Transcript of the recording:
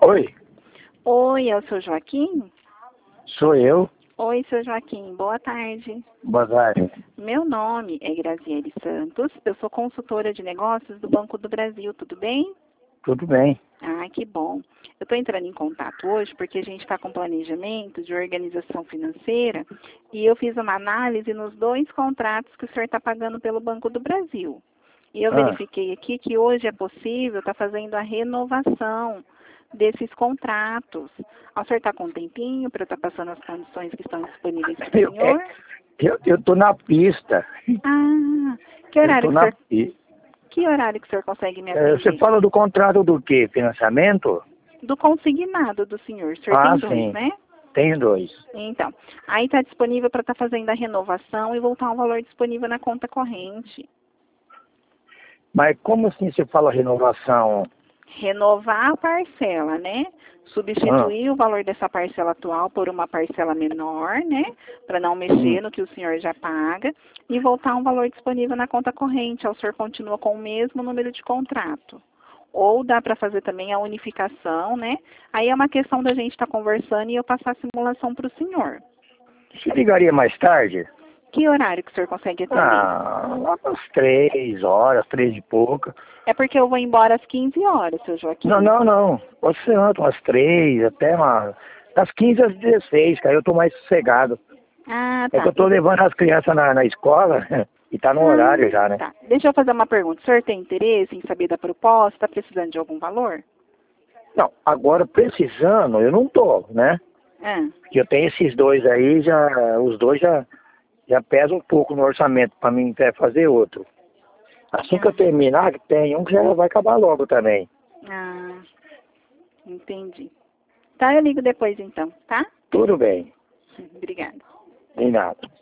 Oi, Oi, é o seu Joaquim? sou eu. Oi, seu Joaquim, boa tarde. Boa tarde. Meu nome é Graziele Santos, eu sou consultora de negócios do Banco do Brasil, tudo bem? Tudo bem? Ah, que bom. Eu estou entrando em contato hoje porque a gente está com planejamento de organização financeira e eu fiz uma análise nos 2 contratos que o senhor está pagando pelo Banco do Brasil. E eu Ah, verifiquei aqui que hoje é possível estar fazendo a renovação desses contratos. O senhor está com um tempinho para eu estar passando as condições que estão disponíveis para o eu, senhor? eu tô na pista. Ah, que Eu horário tô que o na senhor, pista. que horário que o senhor consegue me Você atender? fala do contrato do quê? Financiamento? Do consignado do senhor. O senhor Ah, tem 2, sim. né? Tem 2. Então, aí está disponível para estar fazendo a renovação e voltar um valor disponível na conta corrente. Mas como assim você fala renovação? Renovar a parcela, né? Ah, Substituir o valor dessa parcela atual por uma parcela menor, né? Para não hum. mexer no que o senhor já paga e voltar um valor disponível na conta corrente. O senhor continua com o mesmo número de contrato. Ou dá para fazer também a unificação, né? Aí é uma questão da gente estar conversando e eu passar a simulação para o senhor. Você ligaria mais tarde? Que horário que o senhor consegue atender? Ah, lá para as 3 horas, 3 e pouca. É porque eu vou embora às 15 horas, seu Não, Joaquim. não, não. Pode ser antes, umas 3, até das 15 às 16, que aí eu tô mais sossegado. Ah, É que tá. eu tô levando as crianças na escola e tá no horário já, né? Tá. Deixa eu fazer uma pergunta. O senhor tem interesse em saber da proposta? Está precisando de algum valor? Não, agora precisando, eu não tô, né? Ah, Porque eu tenho esses 2 aí, os 2 já pesam um pouco no orçamento para mim até fazer outro. Assim que eu ah, terminar, que tem um que já vai acabar logo também. ah, entendi. Tá, eu ligo depois então, tá? Tudo bem, Obrigada. nem nada.